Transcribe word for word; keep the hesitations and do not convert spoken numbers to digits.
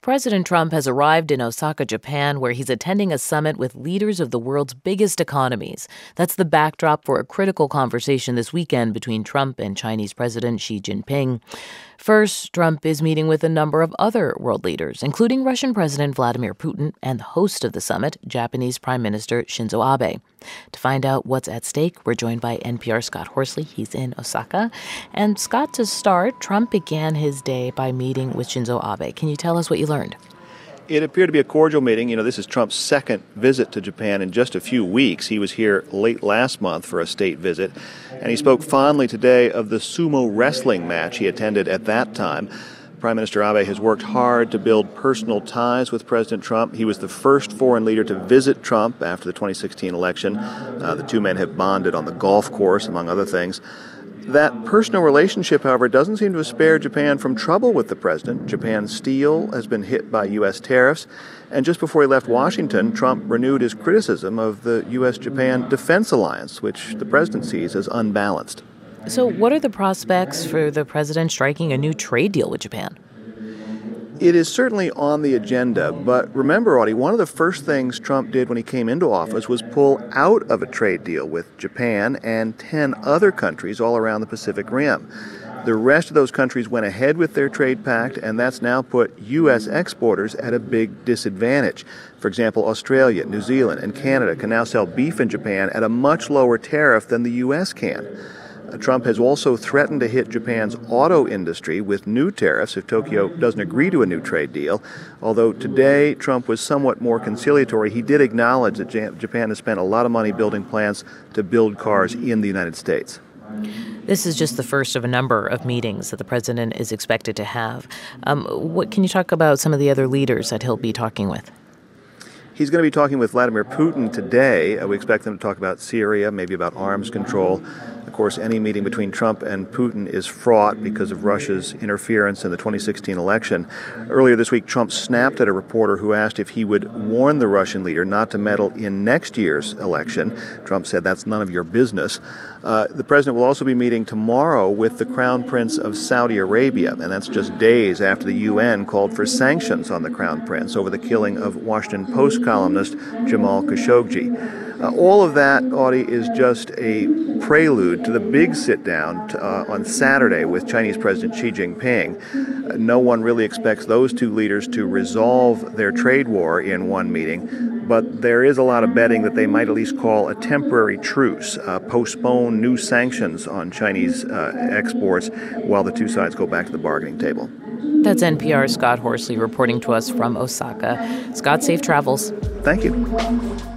President Trump has arrived in Osaka, Japan, where he's attending a summit with leaders of the world's biggest economies. That's the backdrop for a critical conversation this weekend between Trump and Chinese President Xi Jinping. First, Trump is meeting with a number of other world leaders, including Russian President Vladimir Putin and the host of the summit, Japanese Prime Minister Shinzo Abe. To find out what's at stake, we're joined by N P R's Scott Horsley. He's in Osaka. And Scott, to start, Trump began his day by meeting with Shinzo Abe. Can you tell us what you learned? It appeared to be a cordial meeting. You know, this is Trump's second visit to Japan in just a few weeks. He was here late last month for a state visit, and he spoke fondly today of the sumo wrestling match he attended at that time. Prime Minister Abe has worked hard to build personal ties with President Trump. He was the first foreign leader to visit Trump after the twenty sixteen election. Uh, the two men have bonded on the golf course, among other things. That personal relationship, however, doesn't seem to have spared Japan from trouble with the president. Japan's steel has been hit by U S tariffs. And just before he left Washington, Trump renewed his criticism of the U S Japan defense alliance, which the president sees as unbalanced. So what are the prospects for the president striking a new trade deal with Japan? It is certainly on the agenda, but remember, Audie, one of the first things Trump did when he came into office was pull out of a trade deal with Japan and ten other countries all around the Pacific Rim. The rest of those countries went ahead with their trade pact, and that's now put U S exporters at a big disadvantage. For example, Australia, New Zealand, and Canada can now sell beef in Japan at a much lower tariff than the U S can. Trump has also threatened to hit Japan's auto industry with new tariffs if Tokyo doesn't agree to a new trade deal. Although today Trump was somewhat more conciliatory, he did acknowledge that Japan has spent a lot of money building plants to build cars in the United States. This is just the first of a number of meetings that the president is expected to have. Um, what can you talk about some of the other leaders that he'll be talking with? He's going to be talking with Vladimir Putin today. Uh, we expect them to talk about Syria, maybe about arms control. Of course, any meeting between Trump and Putin is fraught because of Russia's interference in the twenty sixteen election. Earlier this week, Trump snapped at a reporter who asked if he would warn the Russian leader not to meddle in next year's election. Trump said that's none of your business. Uh, the president will also be meeting tomorrow with the Crown Prince of Saudi Arabia, and that's just days after the U N called for sanctions on the Crown Prince over the killing of Washington Post columnist Jamal Khashoggi. Uh, all of that, Audie, is just a prelude to the big sit-down uh, on Saturday with Chinese President Xi Jinping. Uh, no one really expects those two leaders to resolve their trade war in one meeting, but there is a lot of betting that they might at least call a temporary truce, uh, postpone new sanctions on Chinese uh, exports while the two sides go back to the bargaining table. That's N P R's Scott Horsley reporting to us from Osaka. Scott, safe travels. Thank you.